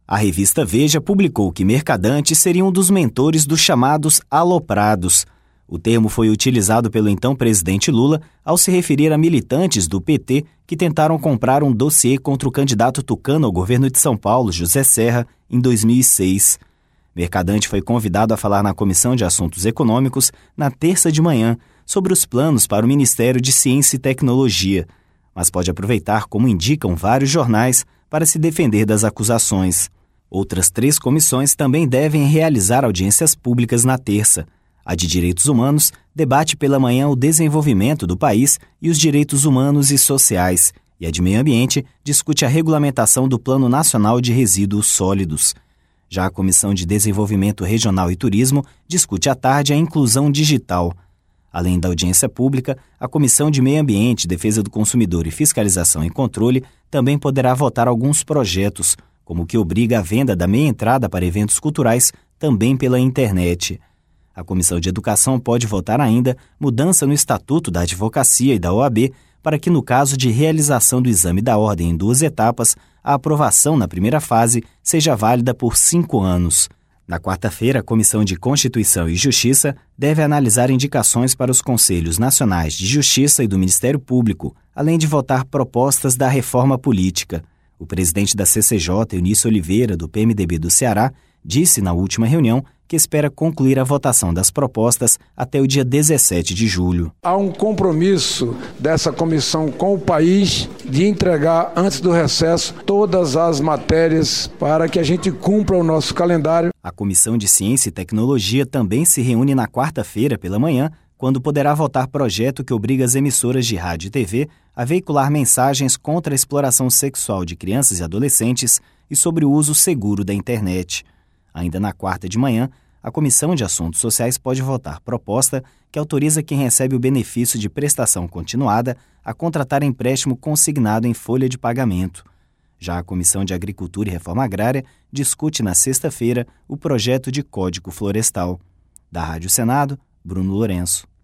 A revista Veja publicou que Mercadante seria um dos mentores dos chamados aloprados. O termo foi utilizado pelo então presidente Lula ao se referir a militantes do PT que tentaram comprar um dossiê contra o candidato tucano ao governo de São Paulo, José Serra, em 2006. Mercadante foi convidado a falar na Comissão de Assuntos Econômicos na terça de manhã sobre os planos para o Ministério de Ciência e Tecnologia, mas pode aproveitar, como indicam vários jornais, para se defender das acusações. Outras 3 comissões também devem realizar audiências públicas na terça. A de Direitos Humanos debate pela manhã o desenvolvimento do país e os direitos humanos e sociais, e a de Meio Ambiente discute a regulamentação do Plano Nacional de Resíduos Sólidos. Já a Comissão de Desenvolvimento Regional e Turismo discute à tarde a inclusão digital. Além da audiência pública, a Comissão de Meio Ambiente, Defesa do Consumidor e Fiscalização e Controle também poderá votar alguns projetos, como o que obriga a venda da meia entrada para eventos culturais também pela internet. A Comissão de Educação pode votar ainda mudança no Estatuto da Advocacia e da OAB para que, no caso de realização do exame da ordem em 2 etapas, a aprovação na primeira fase seja válida por 5 anos. Na quarta-feira, a Comissão de Constituição e Justiça deve analisar indicações para os Conselhos Nacionais de Justiça e do Ministério Público, além de votar propostas da reforma política. O presidente da CCJ, Eunício Oliveira, do PMDB do Ceará, disse na última reunião que espera concluir a votação das propostas até o dia 17 de julho. Há um compromisso dessa comissão com o país de entregar, antes do recesso, todas as matérias para que a gente cumpra o nosso calendário. A Comissão de Ciência e Tecnologia também se reúne na quarta-feira pela manhã, quando poderá votar projeto que obriga as emissoras de rádio e TV a veicular mensagens contra a exploração sexual de crianças e adolescentes e sobre o uso seguro da internet. Ainda na quarta de manhã, a Comissão de Assuntos Sociais pode votar proposta que autoriza quem recebe o benefício de prestação continuada a contratar empréstimo consignado em folha de pagamento. Já a Comissão de Agricultura e Reforma Agrária discute na sexta-feira o projeto de Código Florestal. Da Rádio Senado, Bruno Lourenço.